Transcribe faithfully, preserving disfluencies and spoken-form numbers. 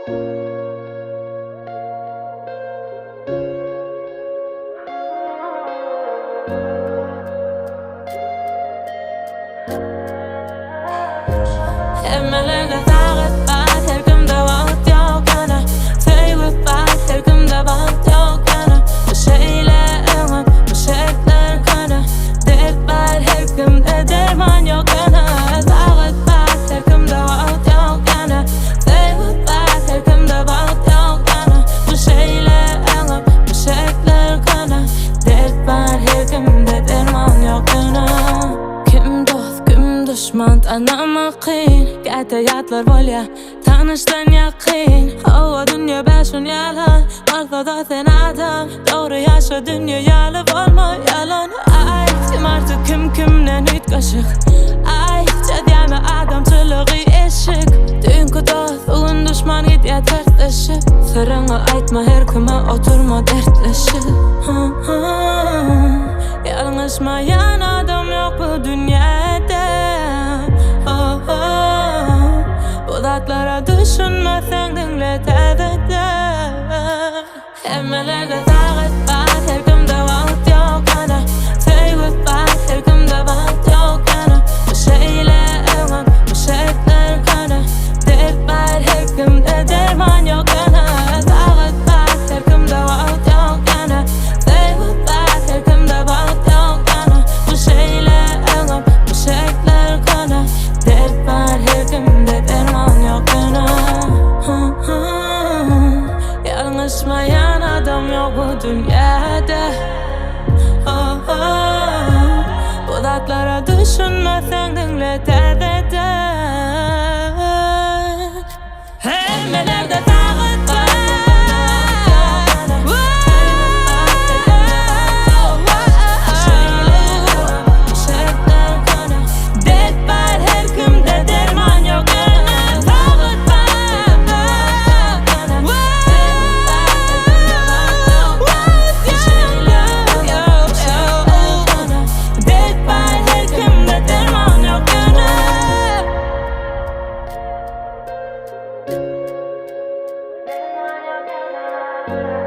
Evmelerde tağıt var, her kimde vaxt yok yana. Teyvip var, her kimde vaxt yok yana. Bu şeylerim, bu şekler kana. Dert var, her kimde derman yok yana. Tağıt var, her kimde vaxt yok yana. Teyvip var, her kimde vaxt yok yana. Bu şeylerim, bu şekler kana. Dert var, her kimde derman yok yana. Kim dost, kim düşman tanımak qiyin. G'tayatlar bolya, tanishdan yaqin. Havo dunyo bashun yalan. Ortada sen adam, doğru yaşa dunyo yalib olma yalan. Ay, kim artık kim kimden yutqashiq. Ay, jadiyami adamchiligi eshik. Dünkü dost, bugun dushman gitya tartishib. Sirini aytma her kime, oturma dertlashib. Yalnızmayan adam yok bu dünyada. Oh, oh. Bu dertlara düşünmesen dinle tadada. Evmelerde tağıt var, her kimde vaxt yok yana. Teyvip var, her kimde vaxt yok yana. Bu şeylerim, bu şekler kana. Dert var, her kimde derman yok yana. Tağıt var, her kimde vaxt yok yana. Teyvip var, her kimde vaxt yok yana. Bu şeylerim, bu şekler kana. Dert var, her kimde derman yok yana. Yalnızmayan adam yok bu dünyada. Oh, oh. Bu dertlara düşünmesen dinle tadada. Evmelerde tağıt var. Yeah.